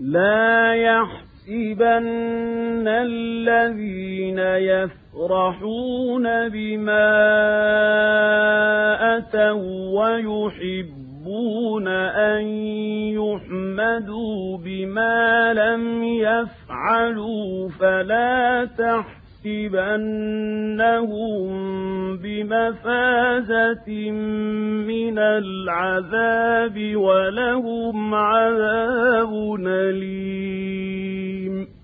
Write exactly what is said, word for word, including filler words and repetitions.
لا يحسبن الذين يفرحون بما أتوا ويحبون أن يحمدوا بما لم يفعلوا فلا تحسبنهم بمفازة من العذاب ولهم عذاب أليم.